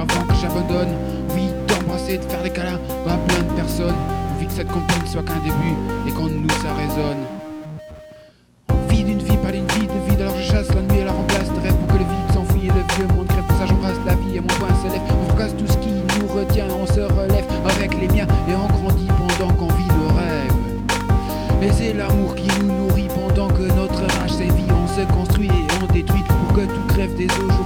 avant que j'abandonne. Envie d'embrasser, de faire des câlins à plein de personnes. Envie que cette campagne soit qu'un début et qu'en nous ça résonne. Envie d'une vie, pas d'une vie de vide. Alors je chasse la nuit et la remplace de rêve pour que le vide s'enfuit et le vieux monde crève. Pour ça j'embrasse la vie et mon poing se lève. On fracasse tout ce qui nous retient, on se relève avec les miens et on grandit pendant qu'on vit le rêve. Et c'est l'amour qui nous nourrit pendant que notre rage sévit. On se construit et on détruit pour que tout crève dès aujourd'hui.